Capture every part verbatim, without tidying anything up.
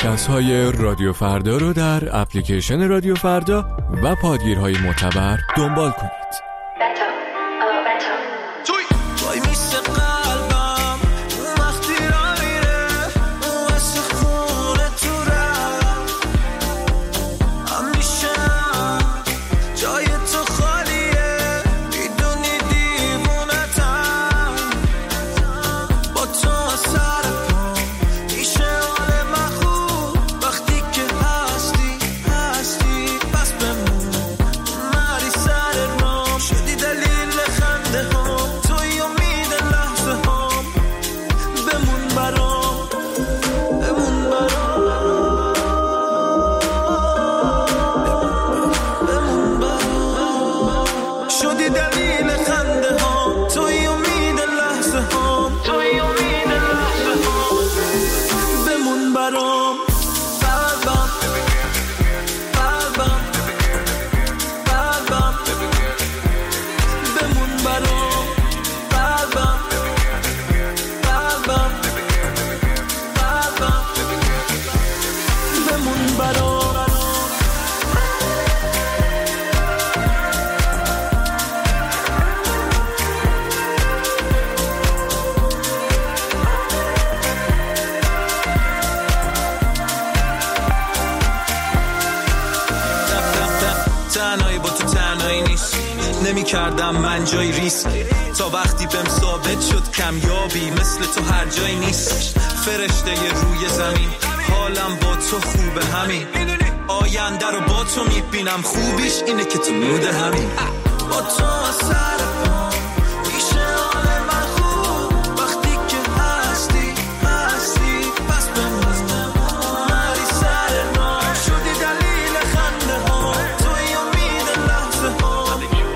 پادکست های رادیو فردا رو در اپلیکیشن رادیو فردا و پادگیرهای معتبر دنبال کنید. کردم من جای ریسک تا وقتی بهم ثابت شد کمیابی مثل تو هر جای نیست. فرشته ی روی زمین حالم با تو خوبه همین. آینده رو با تو میبینم خوبیش اینه که تو موده همین. با تو سر میشه حال من خوب وقتی که هستی هستی پس بمونم مری سر ما شدی دلیل خنده ها توی امید لحظه ها.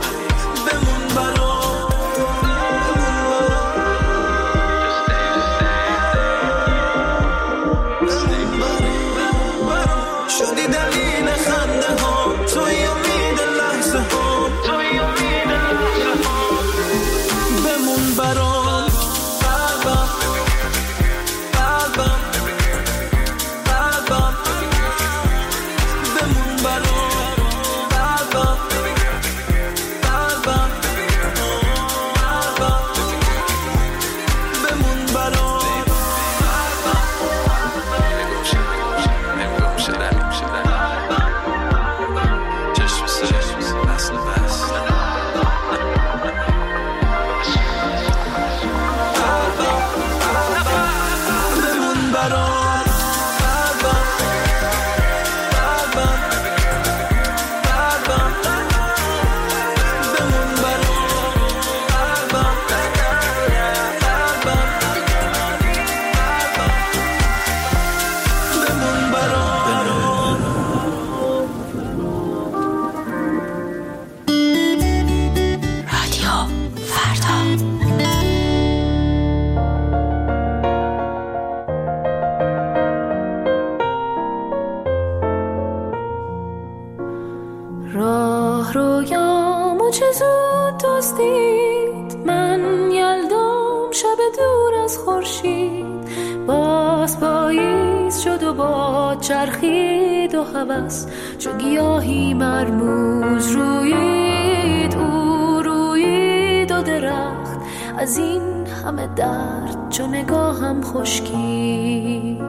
راه رویامو چه زود دزدید، من یلدام شب دور از خورشید. باز پاییز شد و باد چرخید و هوس چو گیاهی مرموز رویید. او رویید و درخت از این همه درد چو نگاهم خشکید.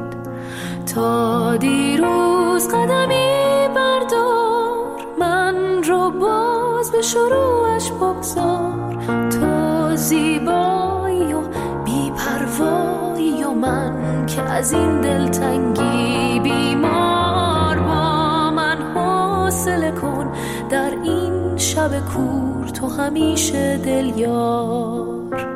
تا دیروز قدمی بردار من رو باز به شروعش بگذار. تو زیبایی و بی‌پروایی و من که از این دلتنگی بیمار. با من حوصله کن در این شب کور تو همیشه دل یار.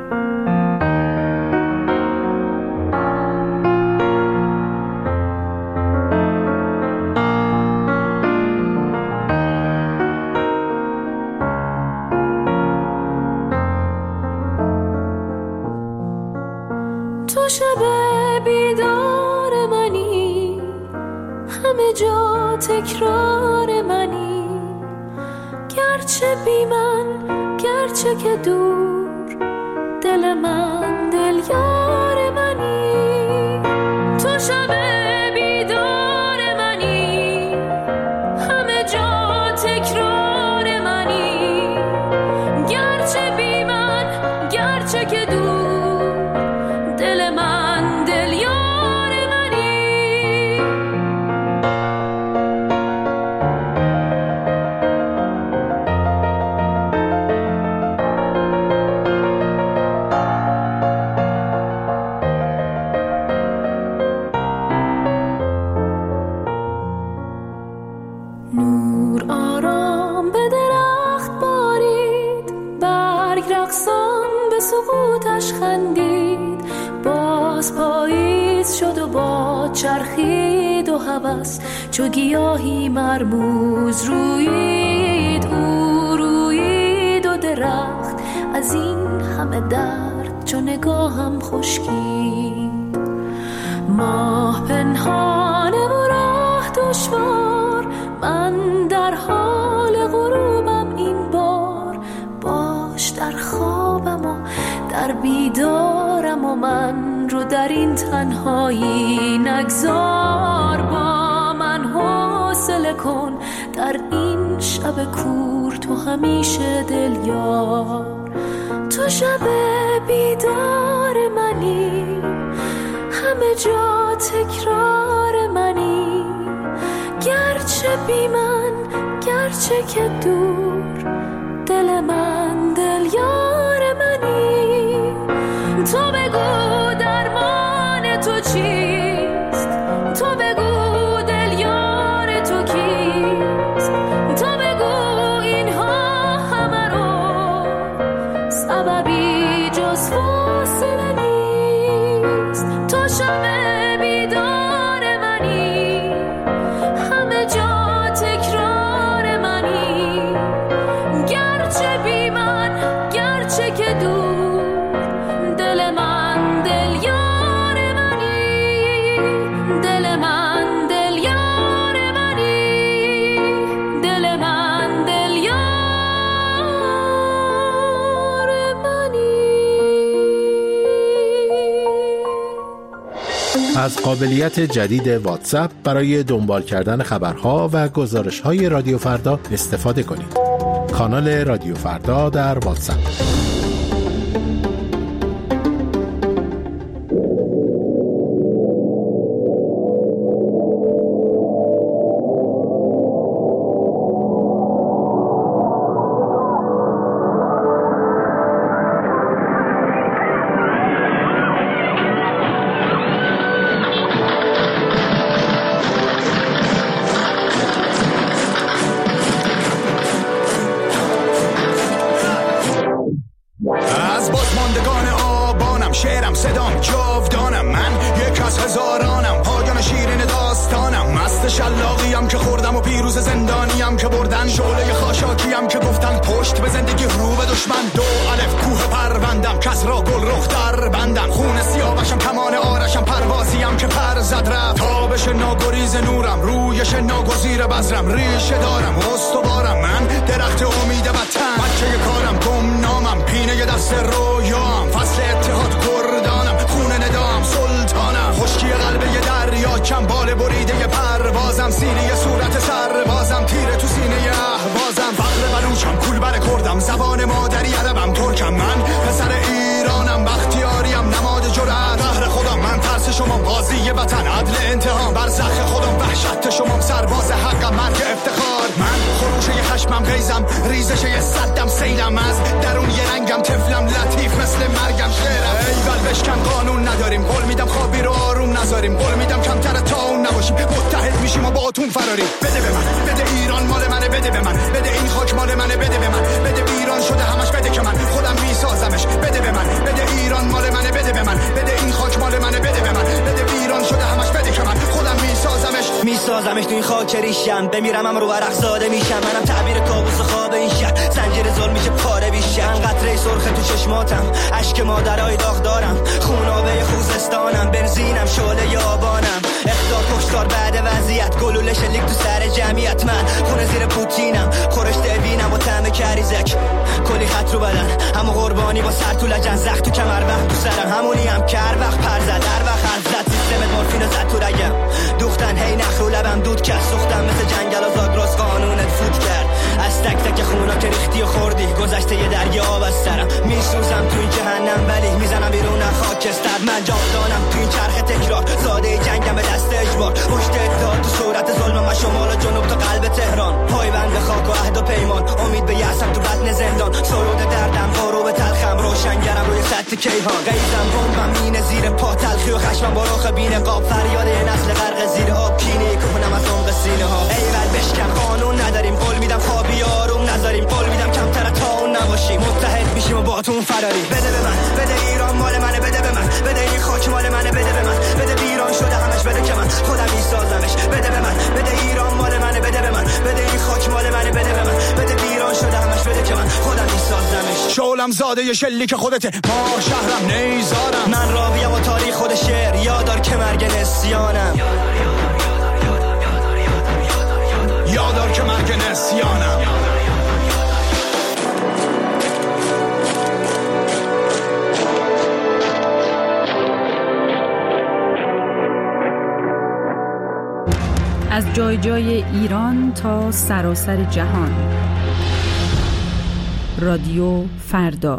تو شب بیدار منی، همه جا تکرار منی. گرچه بی من، گرچه که دور، دل من دل یار منی. تو شب بیدار به سقوطش خندید، باز پاییز شد و باد چرخید و هوس چو گیاهی مرموز رویید. او رویید و درخت از این همه درد چو نگاهم خشکید. ماه پنهانه و راه دشوار، من در حال غروبم این بار. باش در خوابم و در بیدارم و من رو در این تنهایی نگذار. با من حوصله کن در این شب کور، تو همیشه دل یار. تو شب بیدار منی، همه جا تکرار منی. گرچه بی من، گرچه که دور، دل من دل یار منی. تو بگو درمان تو چیست، تو بگو دل یار تو کیست. تو بگو اینها همه رو سببی جز فاصله نیست. تو شب بیدار منی، همه جا تکرار منی. گرچه بی من، گرچه که دور، دل من دل یار منی. دل من دل یار منی. دل من دل یار منی. از قابلیت جدید واتساپ برای دنبال کردن خبرها و گزارش‌های رادیو فردا استفاده کنید. کانال رادیو فردا در واتساپ. میسازمش تو این خاک ریشم، بمیرم هم رو ورق زاده میشم. منم تعبیر کابوس و خواب این شهر، زنجیر ظلم میشه پاره بیشم. قطره سرخ تو چشماتم، اشک مادرای داغ دارم. خونابه خوزستانم، بنزینم شعله یابانم. اخطار کشتار بعد وضعیت، گلوله شلیک تو سر جمعیت. من خونه زیر پوتینم، خورش دلوینم و طعم کریزک. کلی خط رو بدن، همو قربانی با سر تو لجن. زخ تو کمر وقت تو سرم، همونی هم کر وقت پر زد. در وقت حرف زد، سیستمت مورفینو زد تو رگم. دوختن هی نخ رو لبم دود کرد. سوختم مثل جنگل و زاگرس، قانونت فوت کرد. از تک تک خونا که ریختی و خوردی، گذشته یه دریا آب از سرم. میسوزم تو این جهنم ولی میزنم بیرون خاکستر. من جاودانم تو این چرخ تکرار، زاده جنگم به دست اجبار. پشت اتحاد تو صورت ظلمم و شمال و جنوب تو قلب تهران. پایبند خاک و عهد و پیمان، امید به یأسم تو بطن زندان. سرود دردم غروب تلخم، روشنگرم روی سطح کیهان. غیظم بمبم مینه زیر پا، تلخی و خشمم با رخ بی‌نقاب. فریاد یه نسل غرق زیر آب، کینه کنم از عمق سینه ها. ایول بشکن، قانون نداریم، قول میدم خوابی آروم نذاریم. قول میدم کمتر تا اون نباشیم، متحد میشیم و با تو فراری. بده به من، بده ایران مال منه، بده به من، بده این خاک مال منه، بده به من، بده بیران شده همش، بده که من خودم میسازمش. بده به من، بده ایران مال منه، بده به من، بده این خاک مال منه، بده به من، بده بیران شده همش، بده که من خودم میسازمش. شولم زاده ی شلیک خودته، مار شهرم نیزارم، من راویم و تاریخ خود شعر، یادار که مرگ نسیانم، یادار که مرگ نسیانم. از جای جای ایران تا سراسر جهان. رادیو فردا.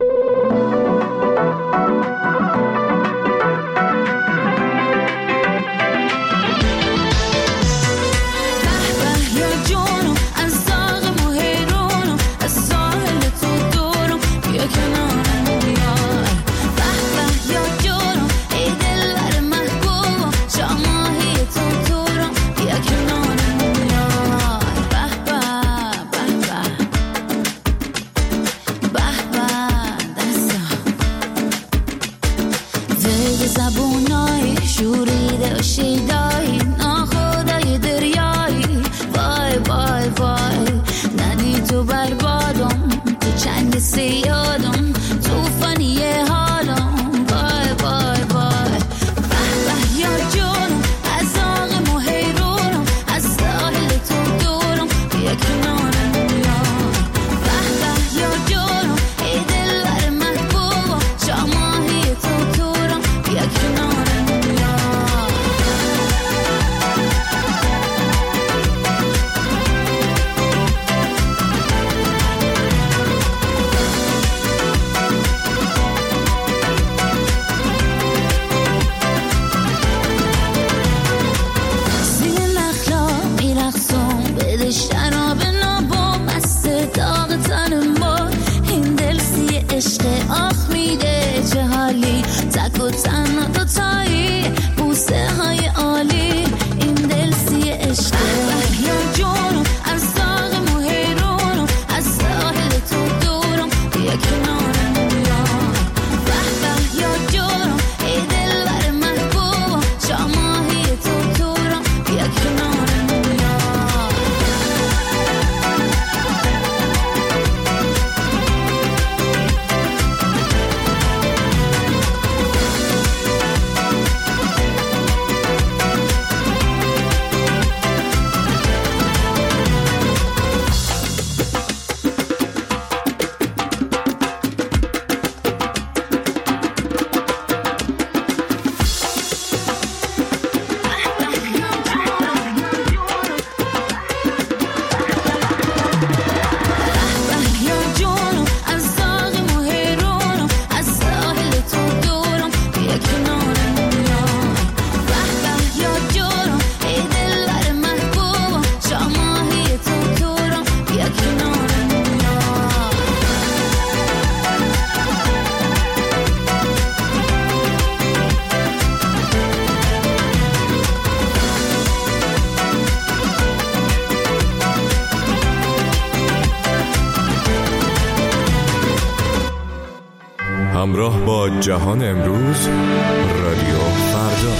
همراه با جهان امروز، رادیو فردا.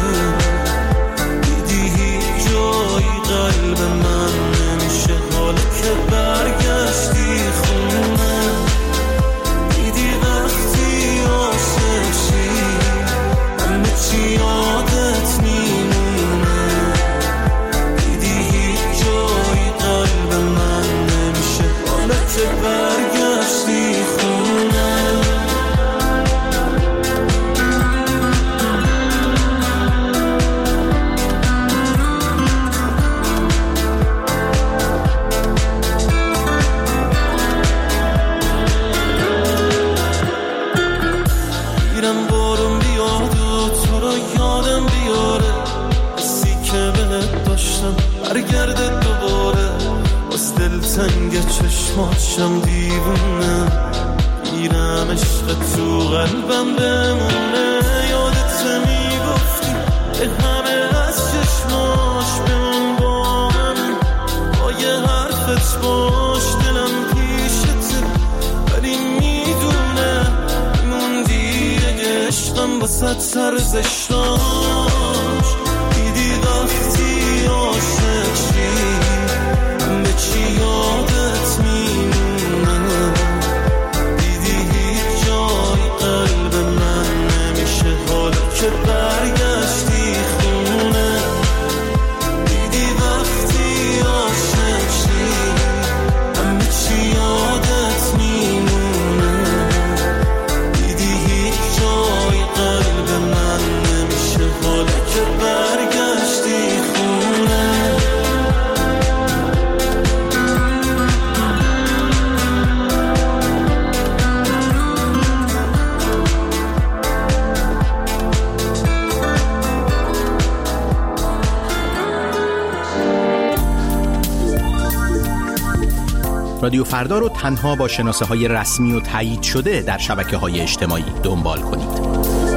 قلب من نمیشه حالت که برگشتی خونه. میرم بارون بیاد و تو رو یادم بیاره، حسی که بهت داشتم برگرده دوباره. باز دلتنگ چشماتشم دیوونه، میرم عشق تو قلبم بمونه. یادت میگفتی به همه از چشماش بمون با من، با یه حرفت باش دلم پیشته، ولی میدونه میموندی اگه عشقم واسه سرزشتاش. دیدی وقتی عاشق شی همه چی یادت میمونه، دیدی هیچ جای قلب من نمیشه حالا که برگشتی خونه. دیدی وقتی عاشق شی همه چی یادت میمونه، دیدی هیچ جای قلب من نمیشه حالا که برگشتی خونه. رادیو فردا رو تنها با شناسه های رسمی و تایید شده در شبکه های اجتماعی دنبال کنید.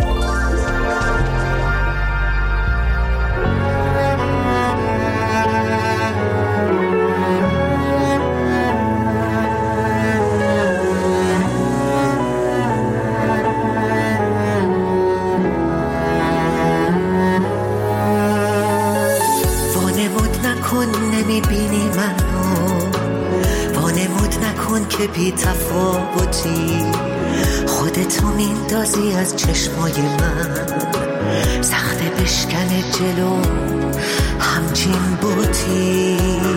وانمود نکن نمیبینی منو، وانمود نکن که بی تفاوتی، خودتو میندازی از چشمای من، سخته بشکنه جلو همچین بوتی.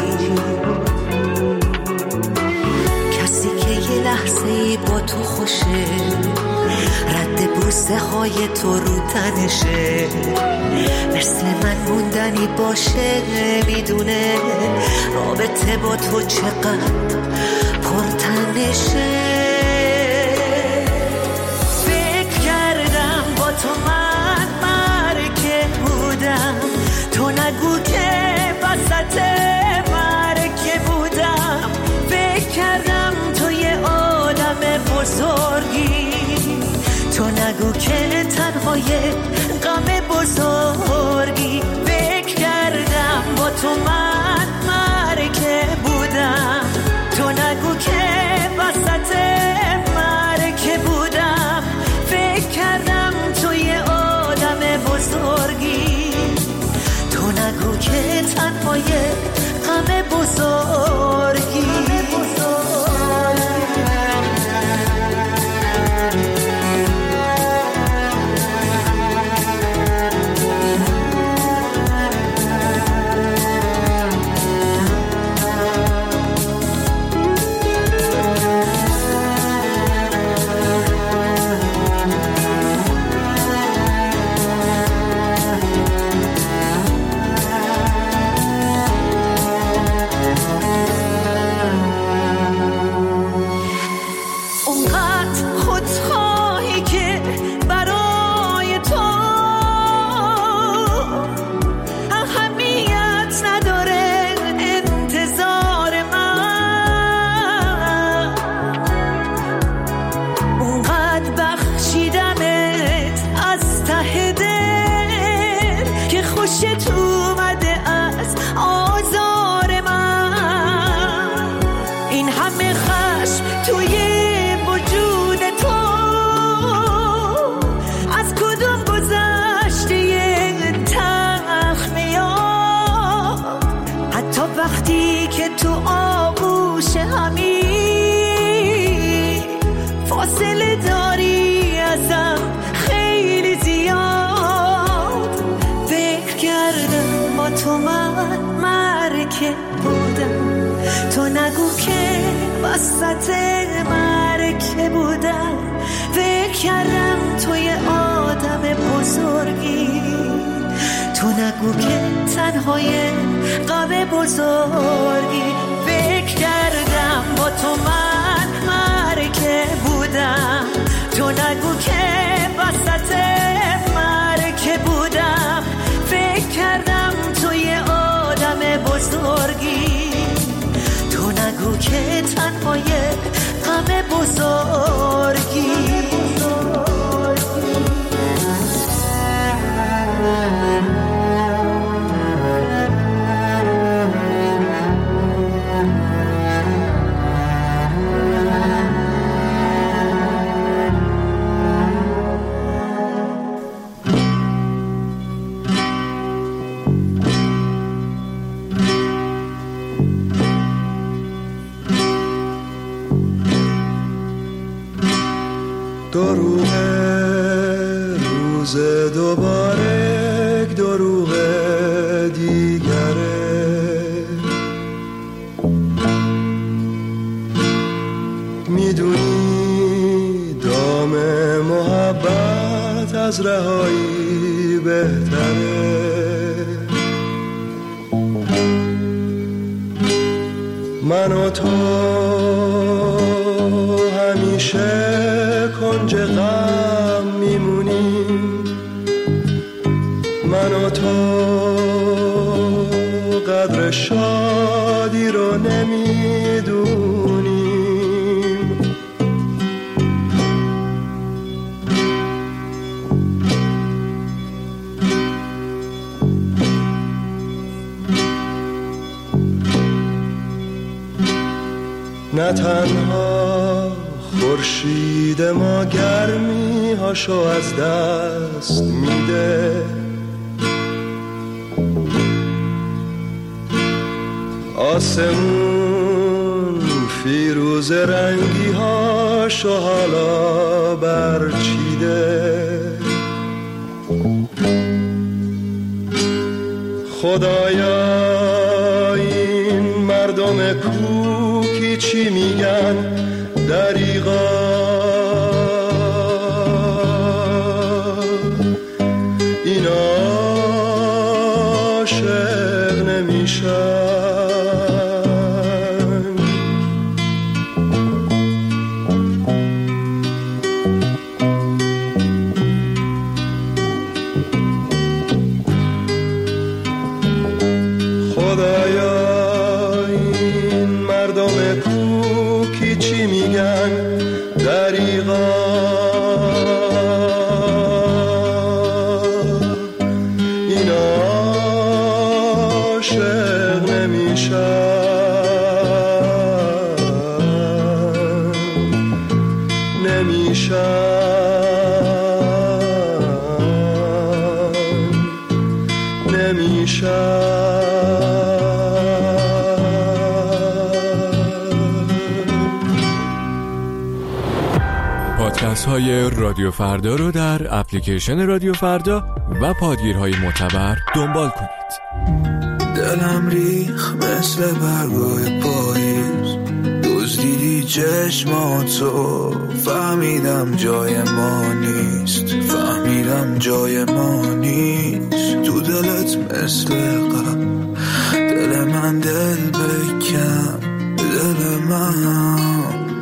کسی که یه لحظه ای با تو خوشه، رد بوسه های تو رو تنشه، مثل من موندنی باشه، میدونه رابطه با تو چقدر پرتنشه. فکر کردم با تو من مرکه بودم، تو نگو که وسط مرکه بودم. فکر کردم تو یه آدم بزرگی، تو نگو که تنهای غم بزرگی. فکر کردم با تو من مرکه بودم، تو نگو که وسط مرکه بودم. فکر کردم تو یه آدم بزرگی، تو نگو که تنهای غم بزرگی. تو من مرکه بودم، تو نگو که وسط مرکه بودم، فکر کردم توی آدم بزرگی، تو نگو که تنهای غم بزرگی. فکر کردم با تو من مرکه بودم، تو نگو که وسط مرکه بودم، فکر کردم توی آدم بزرگی، تو نگو که تنهای غم بزرگی. دروغه روز دوباره دروغه دیگره، میدونی دام محبت از رهایی بهتره. من و تو همیشه کنج غم میمونیم، من و تو قدر شادی رو نمیدونیم. نه تنها خورشید ما گرمی هاشو از دست میده، آسمون فیروز رنگی هاشو حالا برچیده. خدایا این مردم کوکی چی میگن دریغا، این عاشق نمیشن. خدایا این مردم کوکی چی میگن دریغا، این عاشق نمیشن، نمیشن، نمیشن. پادکست های رادیو فردا رو در اپلیکیشن رادیو فردا و پادگیرهای معتبر دنبال کنید. دلم ریخ مثل برگای پاییز، دزدیدی چشماتو، فهمیدم جای ما نیست، فهمیدم جای ما نیست. تو دلت مثل قلب، دل من دل بکن، دل من.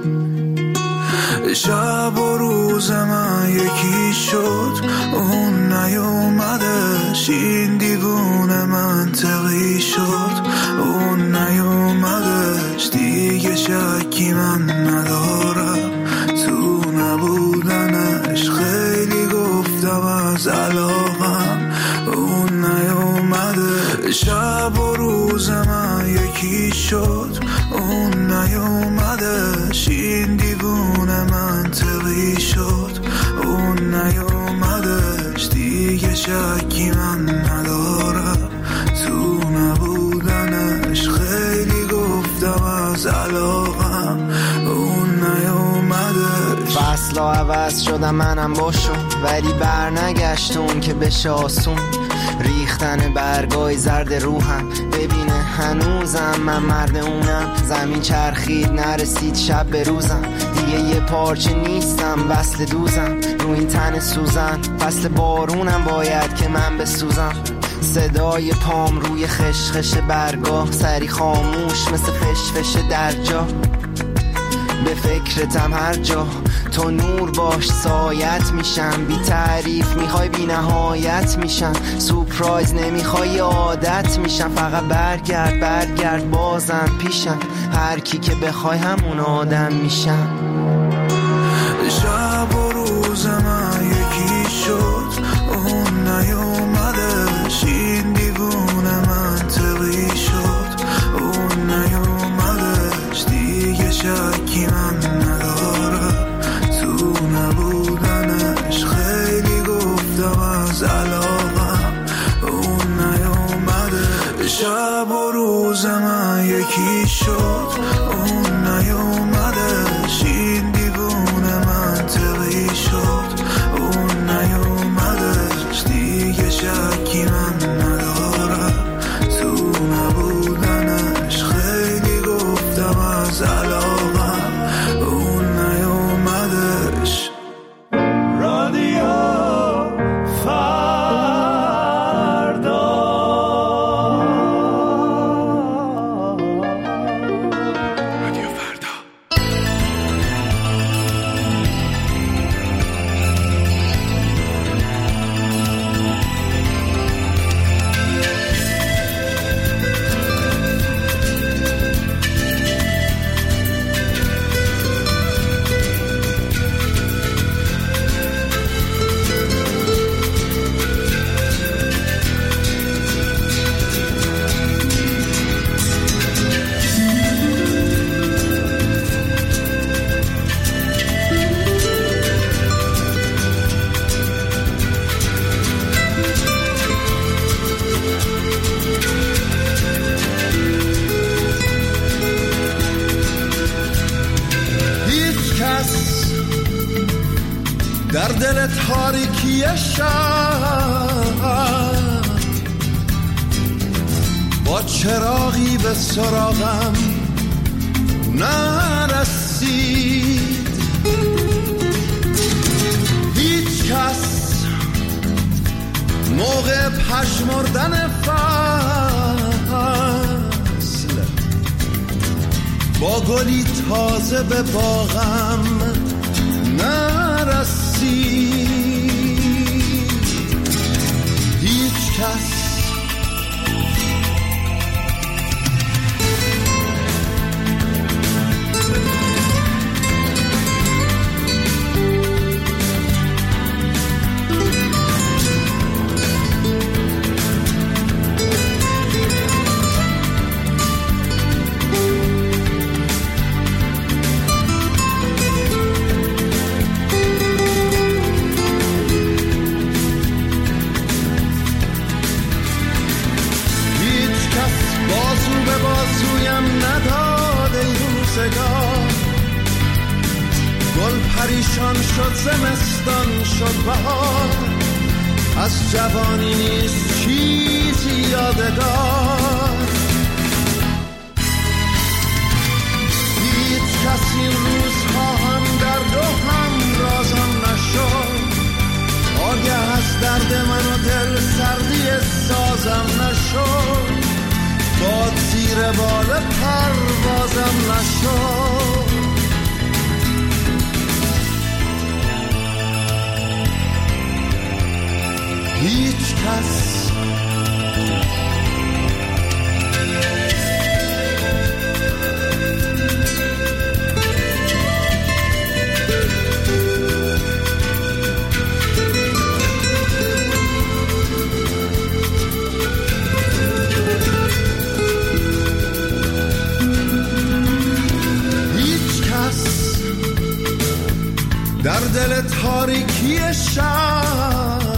شب و روز من یکی شد، اون نیومدش، این دیوونه منطقی شد، اون نیومدش، دیگه شکی من ندارم تو نبودنش. خیلی گفتم از علاقم، اون نیومده. شب و روز من یکی شد، اون نیومدش، این دیوونه منطقی شد، اون نیومدش، دیگه شکی من ندارم تو نبودنش. خیلی گفتم از علاقم، اون نیومدش. فصلا عوض شدم منم باشم، ولی بر نگشت اون که بشه آسون. ریختن برگای زرد روحم، ببینه هنوزم من مرد اونم. زمین چرخید نرسید شب به روزم، دیگه یه پارچه نیستم وصل دوزم. رو این تن سوزن فصل بارونم باید که من بسوزم. صدای پام روی خشخش برگاه، سری خاموش مثل فشفش در جا. به فکرتم هر جا تو نور باش سایت میشم. بی تعریف میخوای بی نهایت میشم. سورپرایز نمیخوای عادت میشم. فقط برگرد برگرد بازم پیشم. هر کی که بخوای همون آدم میشم. شب و روز من یکی شد، اون نیومدش. این دیوونه منطقی شد، اون نیومدش. دیگه شکی من نداره تو نبودنش. خیلی گفتم از علاقم، اون نیومده. شب و روز من یکی شد، اون نیومدش. این دیوونه منطقی شد، اون نیومدش. دیگه شکی من نداره تو نبودنش. خیلی گفتم از علاقم، اون نیومدش. رادیو در دل تاریکی شب با چراغی به سراغم نرسید. هیچ کس موقع پژمردن فصل با گلی تازه به باغم نرسید. هیچ کس گل پریشان شد، زمستان شد بهار. از جوانی نیست چیزی یادگار. هیچ کس این روزها هم درد و هم رازم نشد. آگه از درد من و دل سردی سازم نشد. باد زیر بال پروازم نشد. هیچ کس در دل تاریکی شب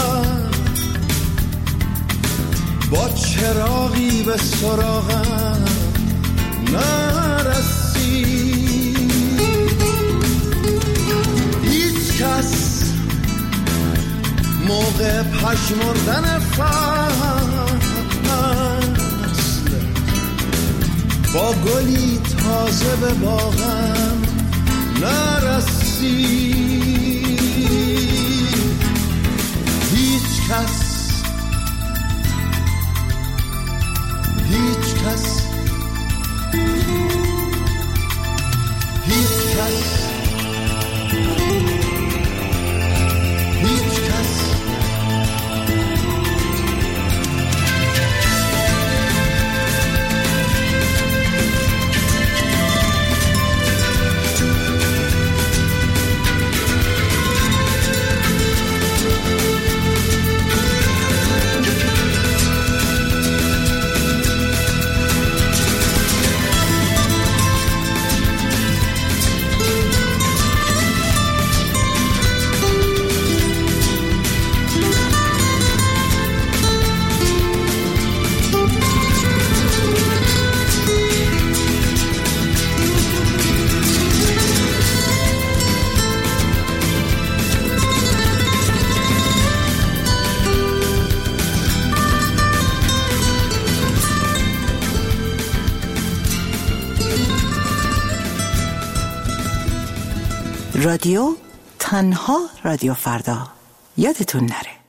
با چراغی به سراغم نرسید. هیچ کس موقع موقع پشمردن فصل با گلی تازه به باغم نرسی. هیچ کس هیچ کس هیچ کس هیچ کس رادیو تنها رادیو فردا، یادتون نره.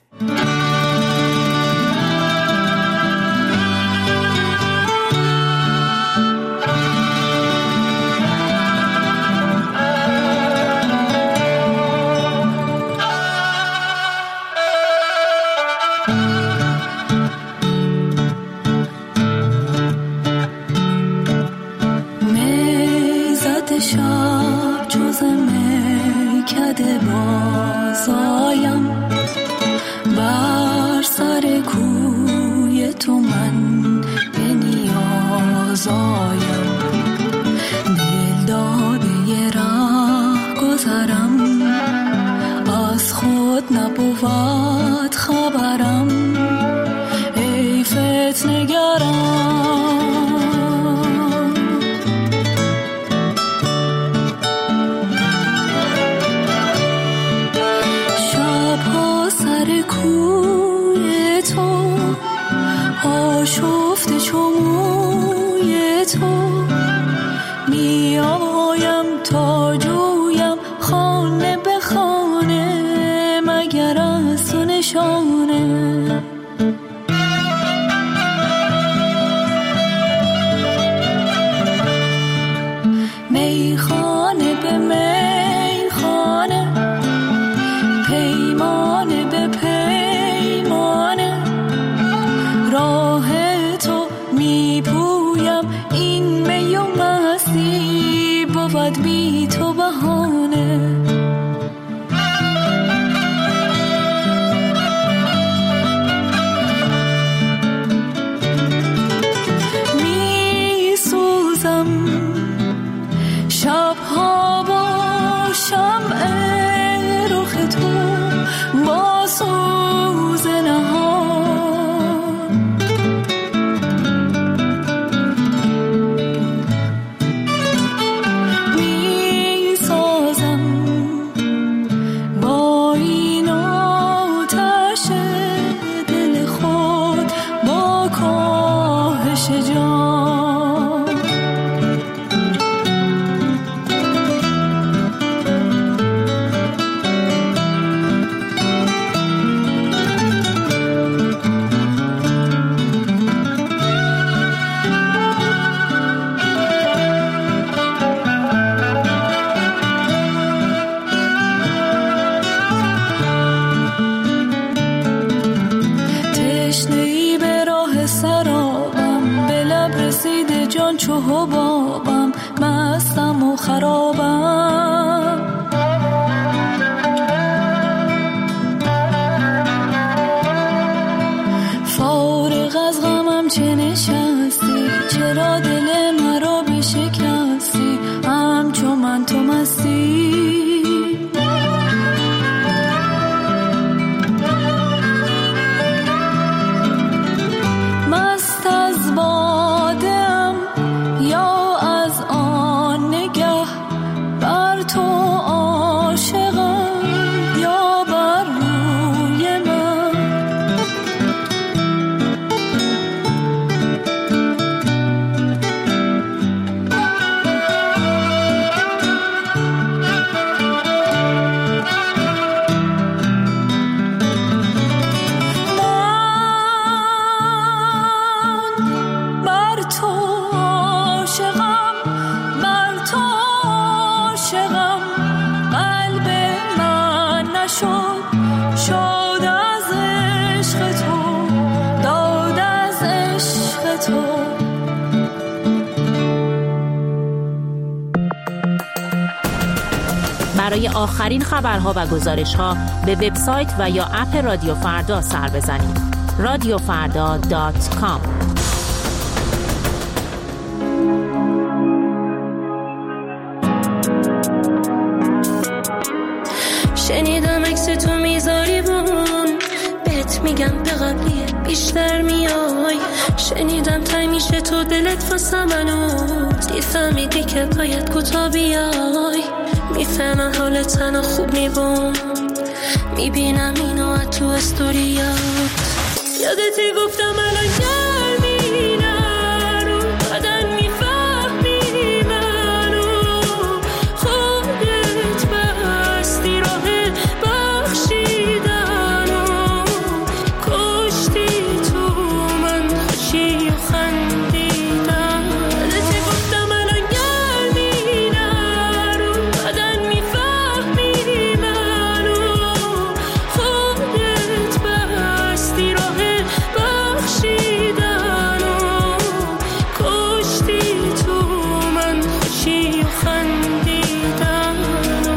میزد شب جز میکده بازایم، بر سر کوی تو من به نیازایم، دل داده ی راه گذرم، از خود نبود خبرم، ای فتنه‌گرم. کوی تو آشفته چو موی تو، می آیم تا جویم خانه به خانه، مگر از تو نشانه. میخانه به میخانه، پیمانه به پیمانه، راه تو میپویم، این می و مستی بود بی تو بهانه. میسوزم شبها با شمع رخ تو، با سوز نهان، می سازم با این آتش دل خود، با کاهش جان. تشنه‌ای به راه سرابم، به لب رسیده جان چو حبابم، مستم و خرابم. فارغ از غمم چه نشستی، چرا دل مرا بشکستی، همچو من تو مستی. مست از بادم یا از آن نگه، بر تو عاشقم یا بر روی من. عاشقم قلب من نشد، شاد از عشق تو، داد از عشق تو. برای آخرین خبرها و گزارش‌ها به وبسایت و یا اپ رادیو فردا سر بزنید. رادیو فردا دات کام. شنیدم عکس تو میذاری بون، بهت میگم به قبلیه بیشتر میای. شنیدم تای میشه تو دلت واسه منوز، فهمیدی که باید کوتا بیای. میفهمم حال تنها خوب میبون، میبینم اینو از تو استوریات. یادتی گفتم الان گرمی نرو، بدن میفهمی منو، خودت بستی راه بخشیدنو، کشتی تو من خوشی و خندیدن. یادتی گفتم الان گرمی نرو، بدن میفهمی منو، خودت بستی راه بخشیدنو، کشتی تو من خوشی و خندیدنو.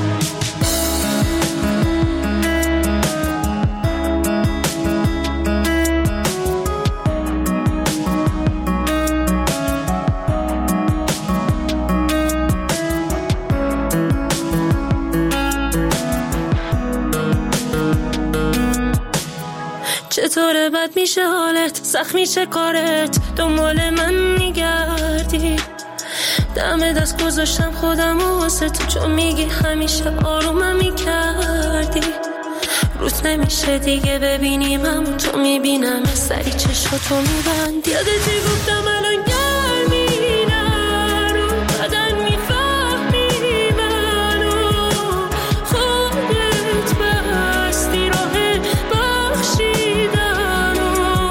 چطوره بد میشه حالت، سخت میشه کارت، دنبال من میگردی. دم دست گذاشتم خودم و واسه تو، چون میگی همیشه آرومم میکردی. روز نمیشه دیگه ببینیم همون تو، میبینم سری چشماتو میبندی. یادتی گفتم الان گرمی نرو، بدن میفهمی منو، خودت بستی راه بخشیدنو،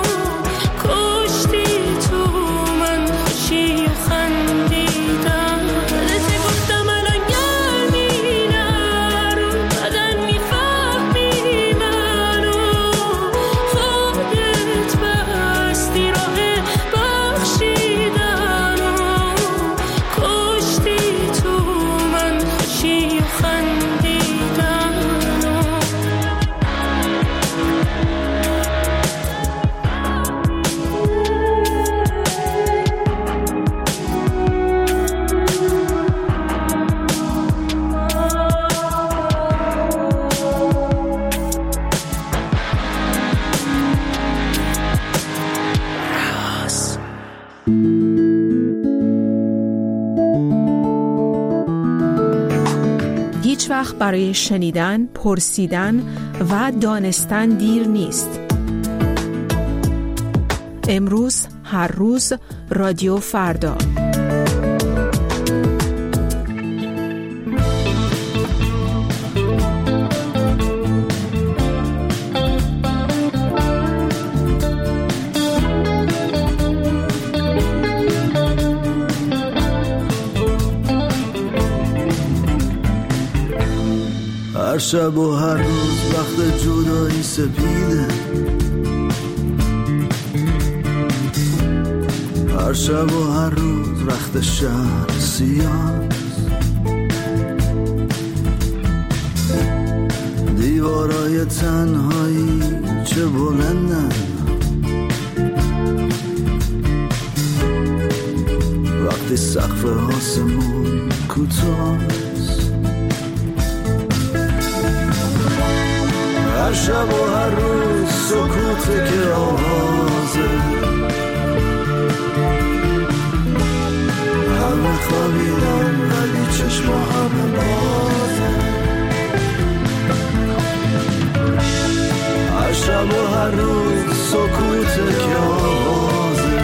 کشتی تو من خوشی و خندیدن. یادتی گفتم الان گرمی نرو، بدن میفهمی منو، خودت بستی راه بخشیدنو، کشتی تو من خوشی و خندیدنو. هیچ وقت برای شنیدن، پرسیدن و دانستن دیر نیست. امروز، هر روز، رادیو فردا. هر شب و هر روز وقت جدایی سپیده، هر شب و هر روز رخت شهر سیاه، دیوارای تنهایی چه بلندن، وقتی سقف آسمون کوتاه. هر شب و هر روز سکوته که آوازه، همه خوابیدن ولی چشما همه بازه. هر شب و هر روز سکوته که آوازه،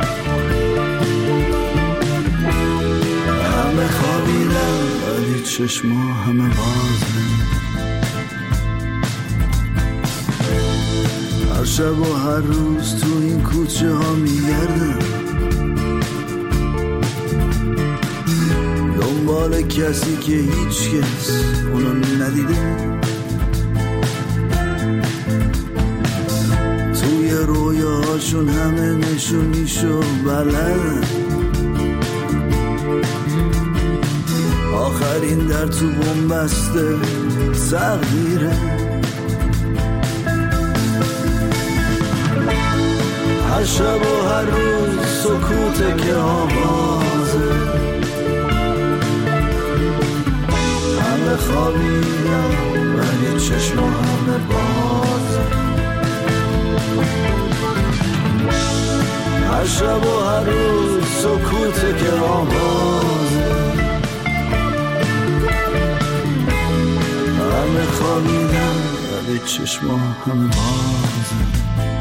همه خوابیدن ولی چشما همه بازه. هر شب و هر روز تو این کوچه ها میگردم، دنبال کسی که هیچ کس اونو ندیده، توی رویاهاشون همه نشونیشو بلدن، آخرین در تو بنبسته تقدیره. هر شب و هر روز سکوته که آوازه، همه خوابیدن ولی چشم همه بازه. هر شب و هر روز سکوته که آوازه، همه خوابیدن ولی چشم همه بازه.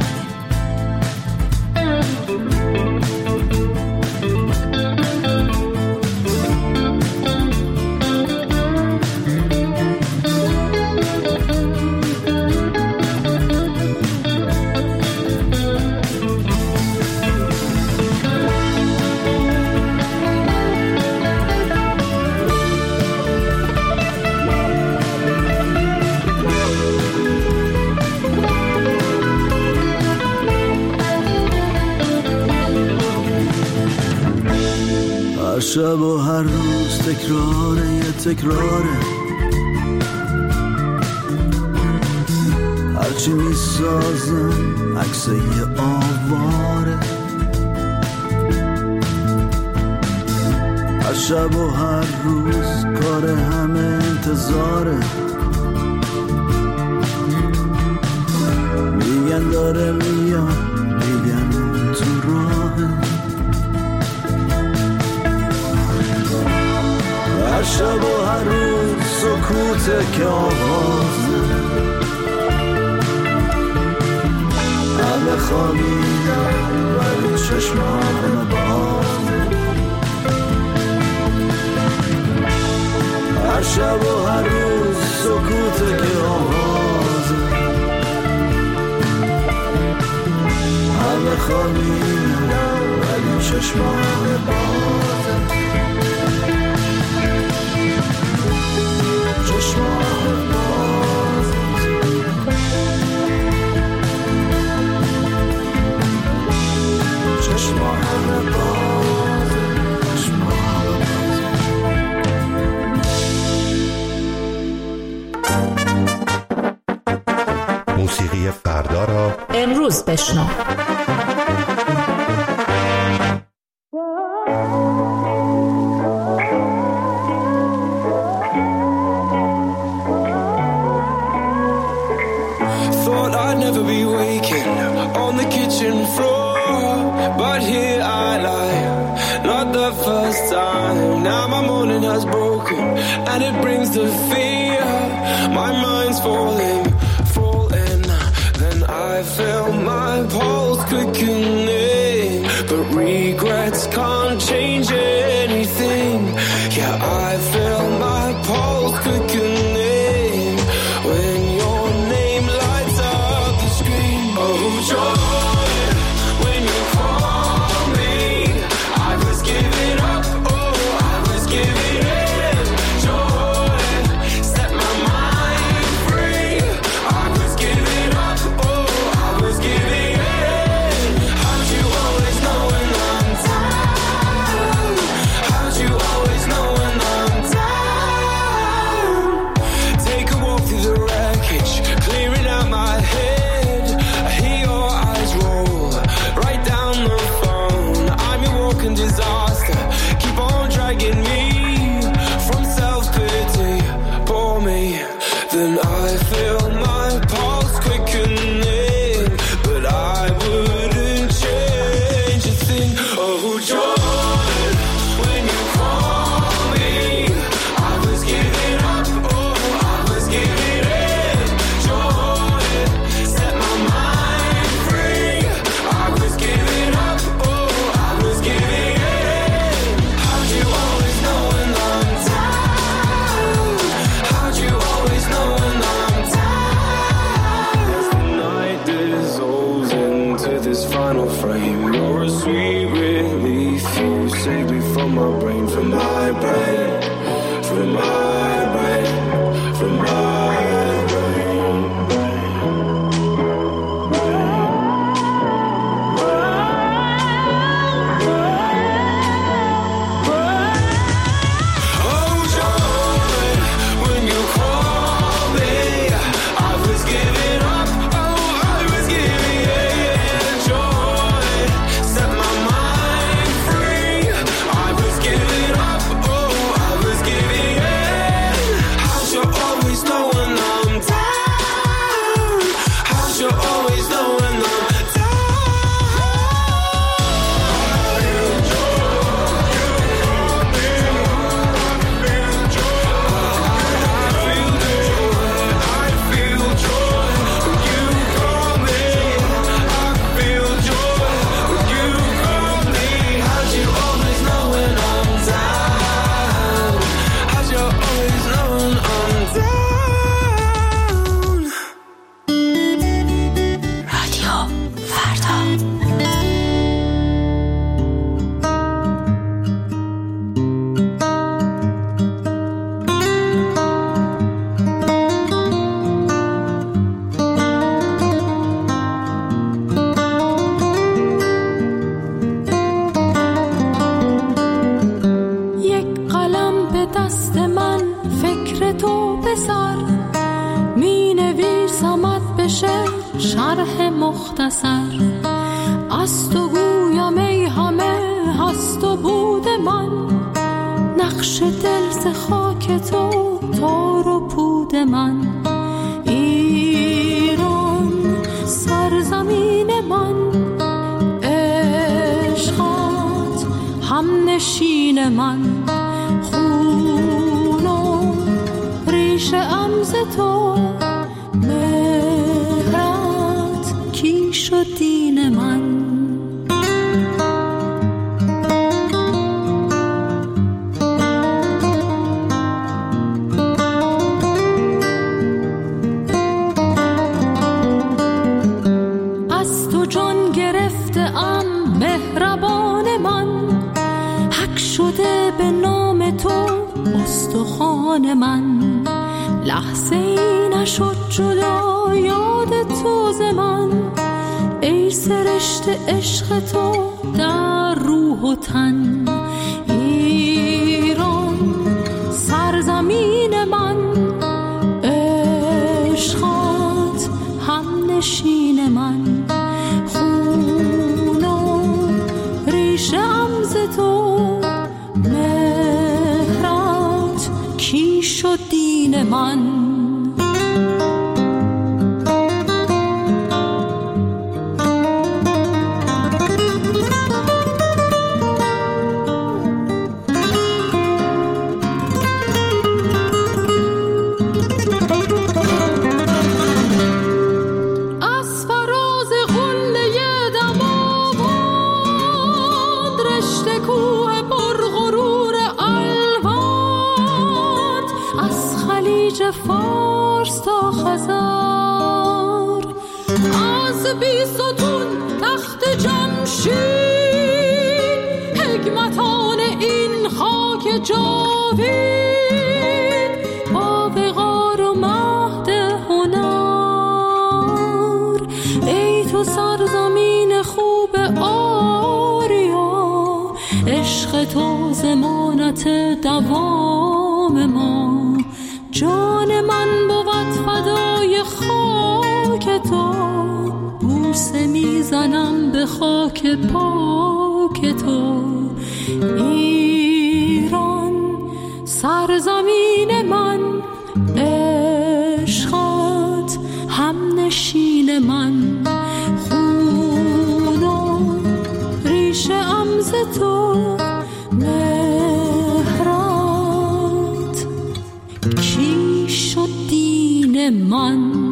هر شب و هر روز تکراره یه تکراره، هرچی میسازم عکس یه آواره. هر شب و هر روز کار همه انتظاره، میگن داره میاد میگن تو راهه. هر شب و هر روز سکوته که آوازه، همه خوابیدن ولی چشم همه بازه. هر شب و هر روز سکوته که آوازه، همه خوابیدن ولی چشم همه بازه. چشم همه بازه، چشم همه بازه، چشم همه بازه. موسیقی فردا را امروز بشنو. And it brings the fear, my mind's falling, falling. Then I feel my pulse quickening, but regrets can't change anything. Yeah, I feel my pulse quickening when your name lights up the screen. Oh, joy, when you call me, I was giving up, oh, I was giving up. sweet relief. You save me from my brain, from my brain. من فکر تو به سر، می نویسمت بشه شرح مختصر. از تو گویم ای همه هست و بود من، نقش دل ز خاک تو تار و پود من. ایران سرزمین من، عشقات هم نشین من. خون و ریشه ام ز تو، مهرت کیش و دین من. استخوان من لحظه ای نشد جدا یاد تو ز من. ای سرشت عشق تو در روح و تن، ایران سرزمین من. عشقات هم نشین من، خون و ریشه ام ز تو، کیش و دین من. از فراز قله دماوند، رشته کوه پرغرور فارس تا خزر، از بیستون تخت جمشید، حکمتان این خاک جاوید، با وقار و مهد هنر. ای تو سرزمین خوب آریا، عشق تو ضمانت دوام ما. جان من بود فدای خاک تو، بوسه میزنم به خاک پاک تو. ایران سرزمین من، عشقات هم نشین من. خون و ریشه ام ز تو، مهرت کیش و دین من.